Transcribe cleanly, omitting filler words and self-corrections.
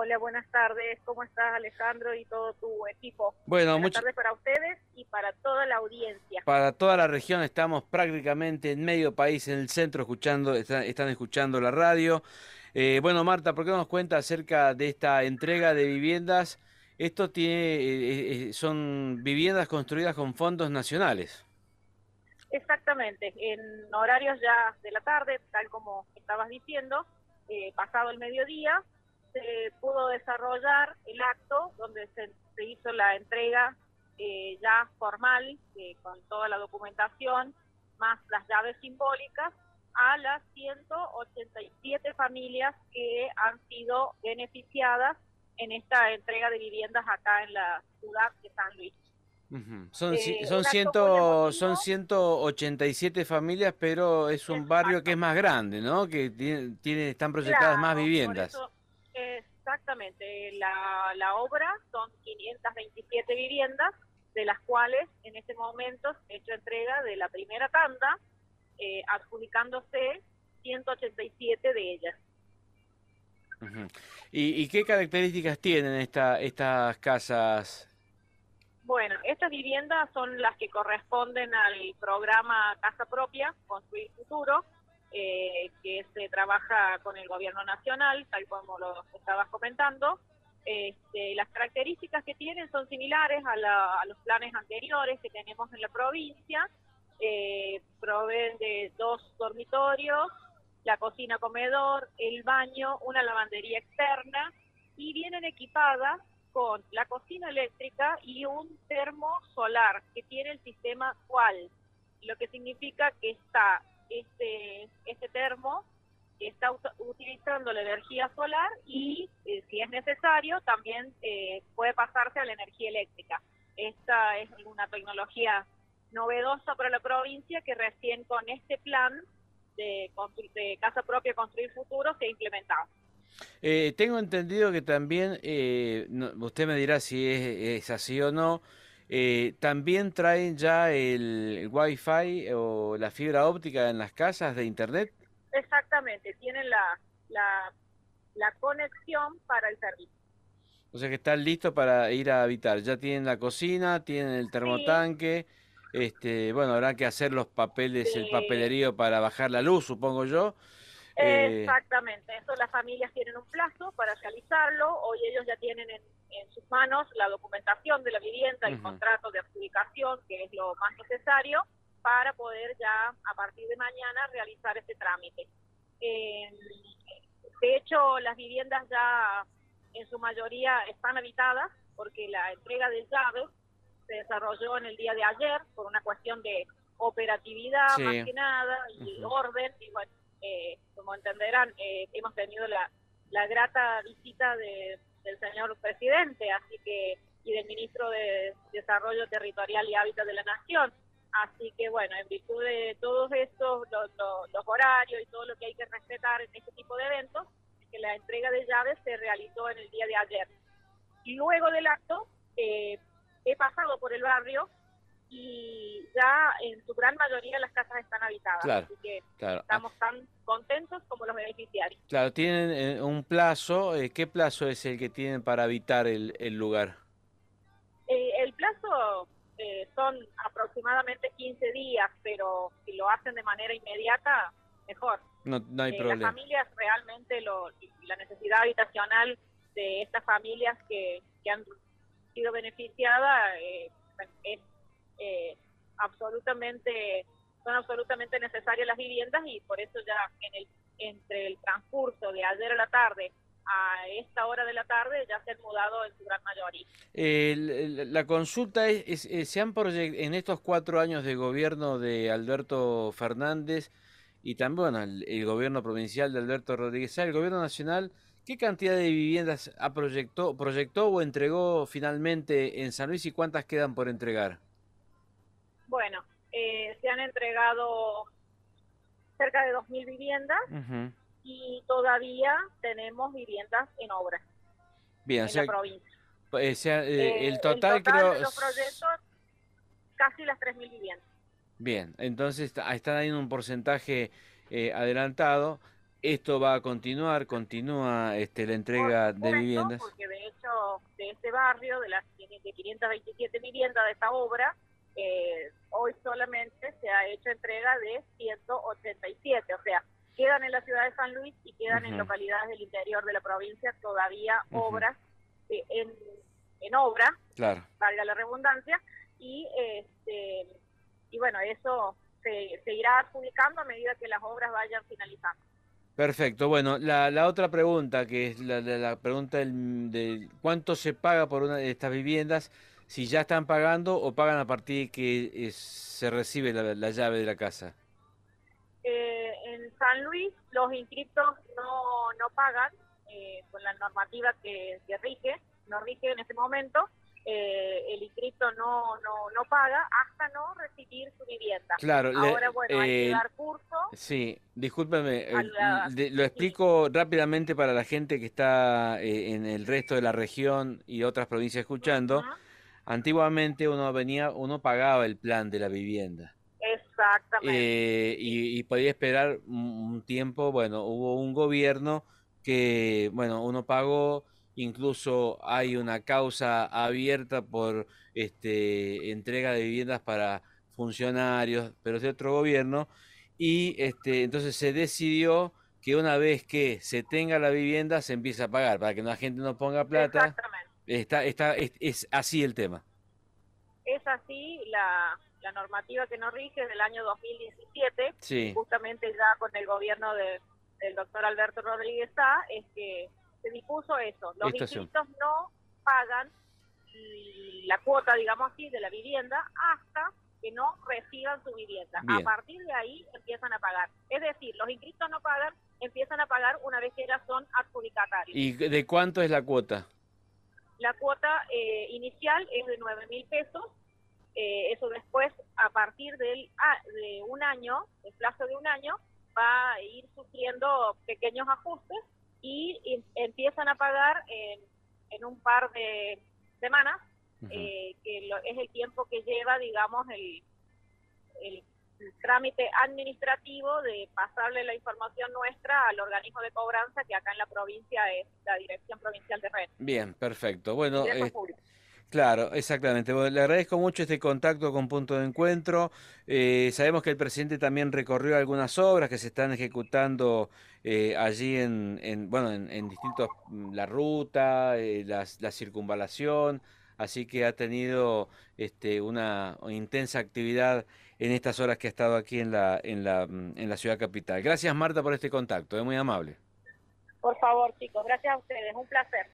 Hola, buenas tardes. ¿Cómo estás, Alejandro, y todo tu equipo? Bueno, Buenas tardes para ustedes y para toda la audiencia. para toda la región estamos prácticamente en medio país, en el centro, escuchando, están escuchando la radio. Bueno, Marta, ¿por qué no nos cuenta acerca de esta entrega de viviendas? Esto tiene, son viviendas construidas con fondos nacionales. Exactamente, en horarios ya de la tarde, tal como estabas diciendo, pasado el mediodía, se pudo desarrollar el acto donde se hizo la entrega ya formal, con toda la documentación, más las llaves simbólicas, a las 187 familias que han sido beneficiadas en esta entrega de viviendas acá en la ciudad de San Luis. Ujú. Un acto muy Son emotivo. 187 familias, pero es un barrio que es Exacto, más grande, ¿no? Que están proyectadas más claro, por viviendas. eso exactamente la obra son 527 viviendas, de las cuales en este momento se ha hecho entrega de la primera tanda, adjudicándose 187 de ellas. Ujú. ¿Y qué características tienen estas casas? Bueno, estas viviendas son las que corresponden al programa Casa Propia, Construir Futuro, que se trabaja con el gobierno nacional, tal como lo estabas comentando. Las características que tienen son similares a los planes anteriores que tenemos en la provincia. Proveen de 2 dormitorios, la cocina comedor, el baño, una lavandería externa, y vienen equipadas con la cocina eléctrica y un termo solar que tiene el sistema Qual, lo que significa que está este termo está utilizando la energía solar y si es necesario también puede pasarse a la energía eléctrica. Esta es una tecnología novedosa para la provincia que recién con este plan de Casa Propia Construir Futuro se ha implementado. Tengo entendido que también, usted me dirá si es así o no, también traen ya el Wi-Fi o la fibra óptica en las casas de internet. Exactamente, tienen la, la conexión para el servicio. O sea que están listos para ir a habitar. Ya tienen la cocina, tienen el Sí, termotanque. Bueno, habrá que hacer los papeles, el eh, papelerío para bajar la luz, supongo yo. Eh, exactamente. Eso las familias tienen un plazo para realizarlo. Hoy ellos ya tienen en sus manos la documentación de la vivienda, el ujú. contrato de adjudicación, que es lo más necesario para poder ya a partir de mañana realizar este trámite. Eh, de hecho, las viviendas ya en su mayoría están habitadas porque la entrega de llaves se desarrolló en el día de ayer por una cuestión de operatividad más Sí. que nada y Ujú. orden. Y bueno, como entenderán, hemos tenido la grata visita del señor presidente, así que y del ministro de Desarrollo Territorial y Hábitat de la Nación. Así que bueno, en virtud de todos estos, los horarios y todo lo que hay que respetar en este tipo de eventos, es que la entrega de llaves se realizó en el día de ayer. Y luego del acto, he pasado por el barrio y ya en su gran mayoría las casas están habitadas, Claro, así que claro. estamos tan contentos como los beneficiarios. Claro, tienen un plazo. ¿Qué plazo es el que tienen para habitar el lugar? El plazo son aproximadamente 15 días, pero si lo hacen de manera inmediata, mejor. No, no hay Las problema. familias realmente, la necesidad habitacional de estas familias que han sido beneficiadas es eh, absolutamente, son absolutamente necesarias las viviendas y por eso ya entre el transcurso de ayer a la tarde a esta hora de la tarde ya se han mudado en su gran mayoría. La consulta en estos 4 años de gobierno de Alberto Fernández y también bueno, el gobierno provincial de Alberto Rodríguez, el gobierno nacional, ¿qué cantidad de viviendas proyectó o entregó finalmente en San Luis y cuántas quedan por entregar? Bueno, se han entregado cerca de 2.000 viviendas Ujú. y todavía tenemos viviendas en obra Bien, o en la sea, provincia. el El total total creo. de los proyectos, casi las 3.000 viviendas. Bien, entonces están ahí en un porcentaje adelantado. esto va a continuar, continúa la Por entrega de supuesto, viviendas. porque de hecho de este barrio, de 527 viviendas de esta obra, hoy solamente se ha hecho entrega de 187, o sea, quedan en la ciudad de San Luis y quedan en Ujú, localidades del interior de la provincia todavía ujú, obras en obra, claro. valga la redundancia, y y bueno, eso se irá adjudicando a medida que las obras vayan finalizando. Perfecto. Bueno, la otra pregunta, que es la pregunta de cuánto se paga por una de estas viviendas, si ya están pagando o pagan a partir de que se recibe la llave de la casa. En San Luis los inscriptos no pagan con la normativa que rige, no rige en este momento. El inscripto no paga hasta no recibir su vivienda. Claro, Ahora, bueno, hay que dar curso sí, discúlpeme, a la... lo Sí, explico rápidamente para la gente que está en el resto de la región y otras provincias escuchando. uh-huh, Antiguamente uno pagaba el plan de la vivienda. exactamente, sí, Y podía esperar un tiempo. Bueno, hubo un gobierno que, bueno, uno pagó, incluso hay una causa abierta por entrega de viviendas para funcionarios, pero es de otro gobierno, y entonces se decidió que una vez que se tenga la vivienda se empieza a pagar, para que la gente no ponga plata. exactamente. Es así el tema. Es así la normativa que nos rige del año 2017, y Sí, justamente ya con el gobierno del doctor Alberto Rodríguez Sá, es que se dispuso eso. Los estación. inscritos no pagan la cuota, digamos así, de la vivienda hasta que no reciban su vivienda. A Bien. partir de ahí empiezan a pagar. Es decir, los inscritos no pagan, empiezan a pagar una vez que ya son adjudicatarios. ¿Y de cuánto es la cuota? La cuota inicial es de 9.000 pesos. Eso después, a partir de un año, el plazo de un año, va a ir sufriendo pequeños ajustes y empiezan a pagar en un par de semanas, Ujú. es el tiempo que lleva, digamos, el trámite administrativo de pasarle la información nuestra al organismo de cobranza, que acá en la provincia es la Dirección Provincial de Rentas, Bien, perfecto. Bueno, Ingresos Públicos. claro, exactamente. Bueno, le agradezco mucho este contacto con Punto de Encuentro. Sabemos que el presidente también recorrió algunas obras que se están ejecutando allí bueno, en distintos, la ruta, la circunvalación, así que ha tenido una intensa actividad en estas horas que ha estado aquí en la ciudad capital. Gracias, Marta, por este contacto, es muy amable. Por favor, chicos, gracias a ustedes, un placer.